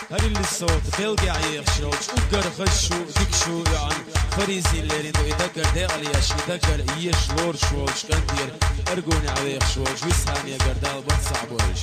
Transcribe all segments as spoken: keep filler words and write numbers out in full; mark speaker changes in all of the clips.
Speaker 1: هري اللي الصوت بيلقى عيخ شوش وقر خشو دكشو يعني فريزي اللي ريدو يذكر دي علياش يذكر يش لور شوش كندير ارقوني عيخ شوش ويسهاني قردال بتصعب وش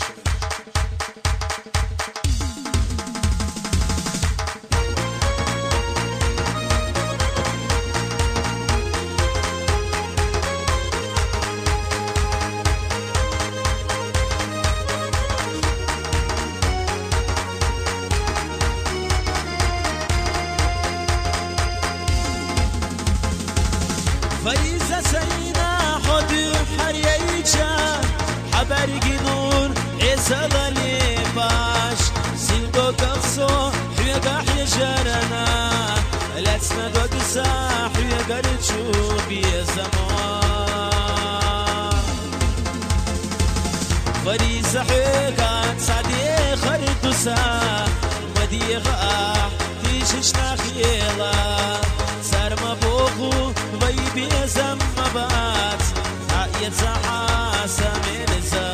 Speaker 2: فريزة سينا حدو حريجا حبرقي نور عيسى ظلي باش سيلدو كفصو حيقا حيجرنا لا تسندو قسا حيقا رجو بيزمان فريزة حيقا سعدي خردوسا مديغا تيششنا خيلا سرما بوخو بيزم مبات عقيد زحاسة من زا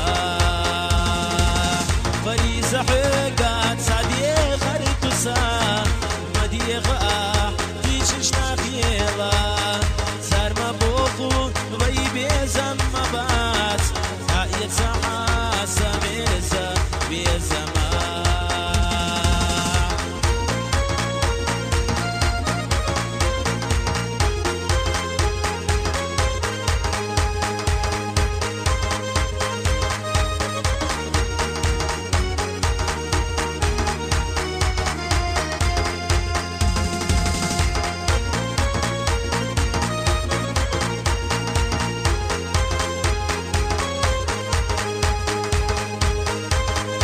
Speaker 2: بيزمان فريزة حقات سعدي خرطوسا